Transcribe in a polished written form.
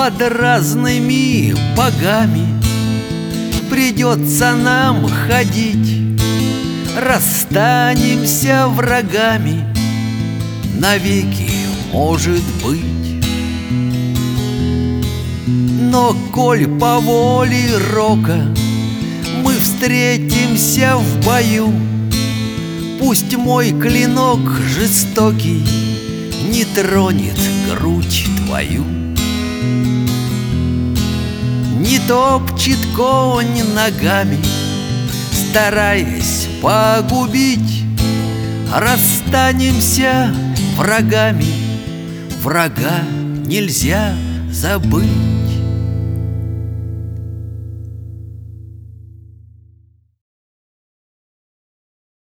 под разными богами придется нам ходить. Расстанемся врагами навеки, может быть. Но коль по воле рока мы встретимся в бою, пусть мой клинок жестокий не тронет грудь твою. Не топчет конь ногами, стараясь погубить. Расстанемся врагами, врага нельзя забыть.